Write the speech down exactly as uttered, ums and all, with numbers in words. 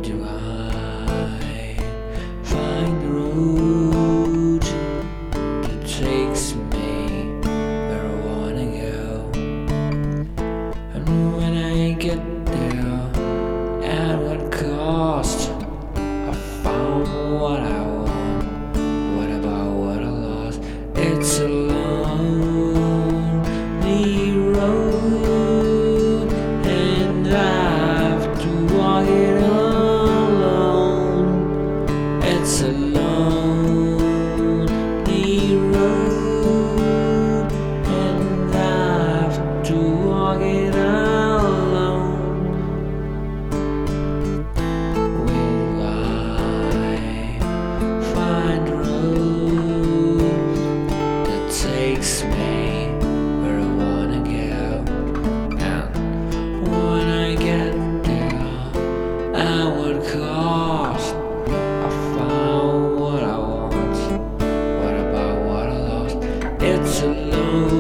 do I find the road that takes me where I wanna go? And when I get there, at what cost? I found what I want. What about what I lost? It's a lonely road, and I have to walk it alone. It's a lonely road, and I have to walk it alone. Will I find a road that takes me where I wanna go? And when I get there, at what cost? I found what I want. What about what I lost? It's a lonely